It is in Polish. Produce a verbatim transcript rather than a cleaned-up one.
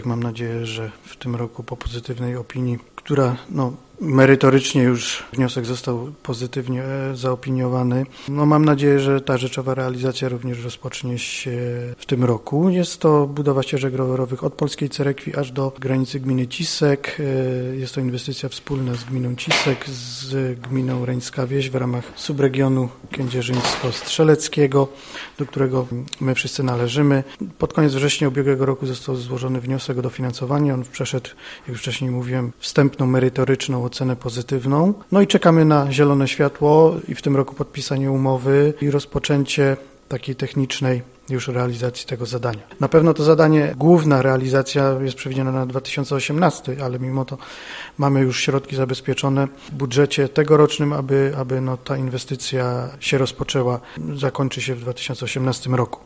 Mam nadzieję, że w tym roku po pozytywnej opinii, która no, merytorycznie już wniosek został pozytywnie zaopiniowany. No, mam nadzieję, że ta rzeczowa realizacja również rozpocznie się w tym roku. Jest to budowa ścieżek rowerowych od Polskiej Cerekwi aż do granicy gminy Cisek. Jest to inwestycja wspólna z gminą Cisek, z gminą Reńska Wieś w ramach subregionu kędzierzyńsko-strzeleckiego, do którego my wszyscy należymy. Pod koniec września ubiegłego roku został złożony wniosek o dofinansowanie. On przeszedł, jak już wcześniej mówiłem, wstępną merytoryczną ocenę pozytywną. No i czekamy na zielone światło i w tym roku podpisanie umowy i rozpoczęcie takiej technicznej już realizacji tego zadania. Na pewno to zadanie, główna realizacja jest przewidziana na dwa tysiące osiemnasty, ale mimo to mamy już środki zabezpieczone w budżecie tegorocznym, aby, aby no, ta inwestycja się rozpoczęła, zakończy się w dwa tysiące osiemnastym roku.